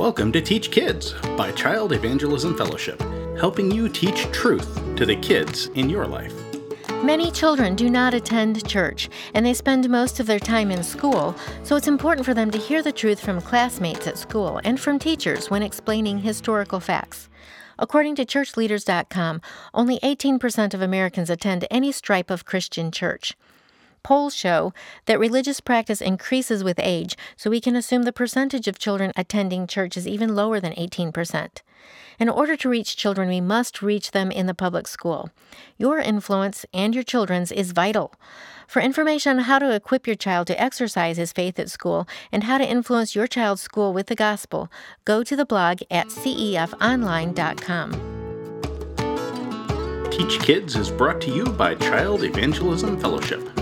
Welcome to Teach Kids by Child Evangelism Fellowship, helping you teach truth to the kids in your life. Many children do not attend church, and they spend most of their time in school, so it's important for them to hear the truth from classmates at school and from teachers when explaining historical facts. According to churchleaders.com, only 18% of Americans attend any stripe of Christian church. Polls show that religious practice increases with age, so we can assume the percentage of children attending church is even lower than 18%. In order to reach children, we must reach them in the public school. Your influence and your children's is vital. For information on how to equip your child to exercise his faith at school and how to influence your child's school with the gospel, go to the blog at cefonline.com. Teach Kids is brought to you by Child Evangelism Fellowship.